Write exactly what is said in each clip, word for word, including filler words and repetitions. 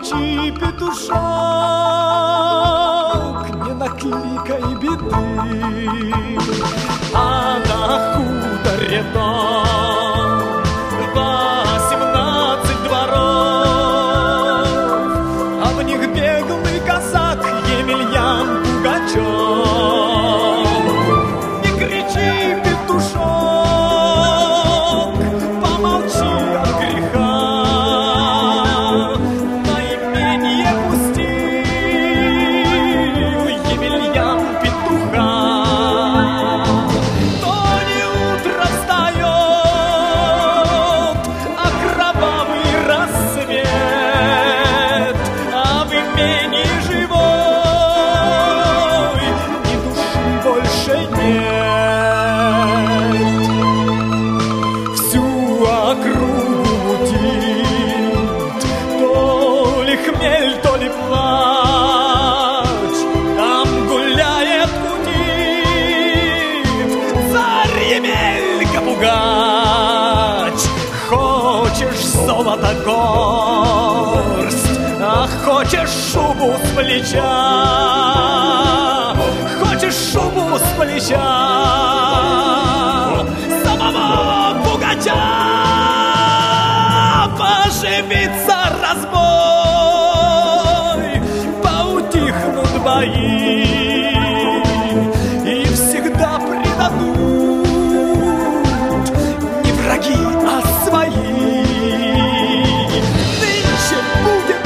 кричи, петушок, не накликай беды. А на хуторе дом, восемнадцать дворов, а в них беглый казак Емельян Пугачев. Не кричи, петушок, помолчи от греха, на имение пустил Емельян петуха. То не утро встает, а кровавый рассвет, а в имении живой ни души больше нет. Всю округу мутит то ли хмель, то ли плач, там гуляет, кутит царь Емелька Пугач. Хочешь золото горсть, а хочешь шубу с плеча, хочешь шубу с плеча самого Пугача. Поживится разбой, поутихнут бои, и всегда предадут не враги, а свои. Нынче будет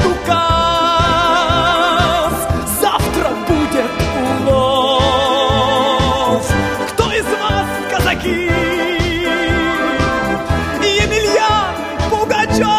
указ, завтра будет улов. Кто из вас, казаки, Емельян Пугачев?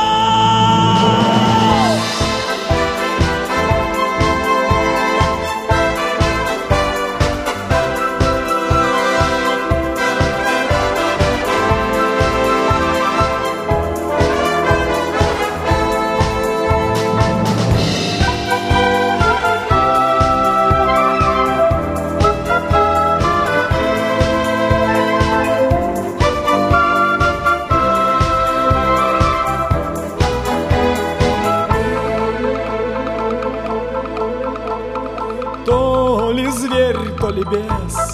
То ли зверь, то ли бес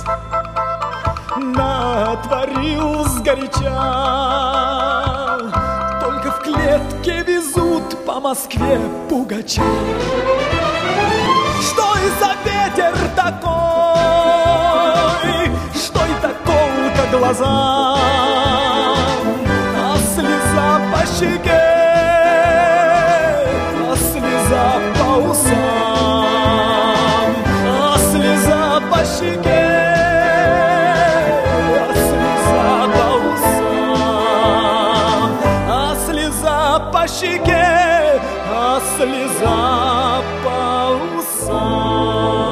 натворил сгоряча, только в клетке везут по Москве Пугача. Что и за ветер такой, что это колко глазам, а слеза по щеке, а слеза по усам, а слеза по щеке, а слеза по усам, а слеза по щеке, а слеза по усам.